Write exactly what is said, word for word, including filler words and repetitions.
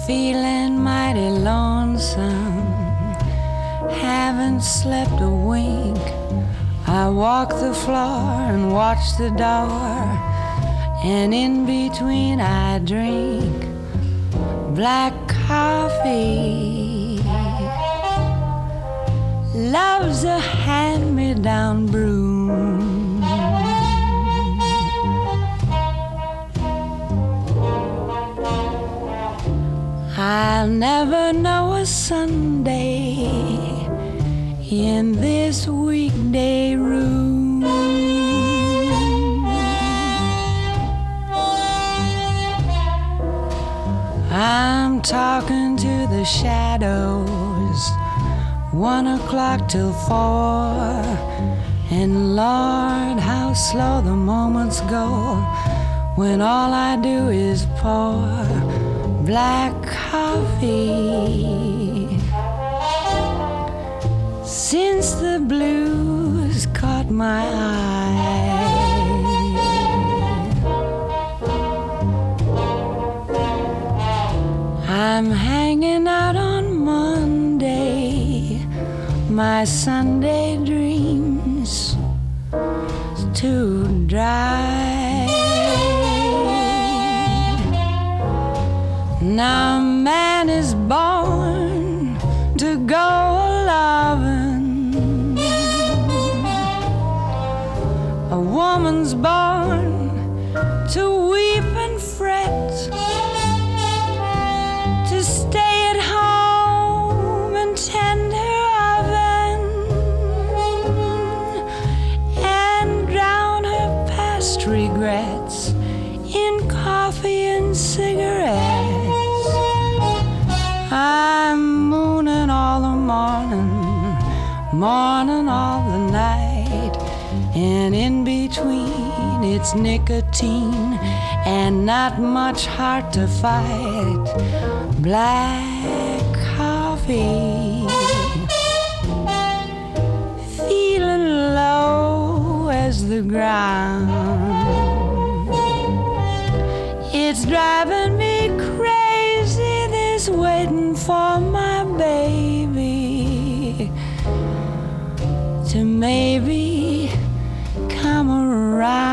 feeling mighty lonesome, haven't slept a wink. I walk the floor and watch the door, and in between I drink black coffee. Love's a hand-me-down broom. I'll never know a Sunday in this weekday room. I'm talking to the shadows, one o'clock till four, and Lord, how slow the moments go when all I do is pour black coffee. Since the blues caught my eye, I'm hanging out on Monday, my Sunday dreams too dry. Now man is born to go a-lovin', a woman's born to weep and fret, to stay at home and tend her oven, and drown her past regrets in coffee and cigarettes. I'm mooning all the morning, morning all the night, and in between it's nicotine and not much heart to fight. Black coffee, feeling low as the ground. It's driving me crazy, this waiting for my baby to maybe come around.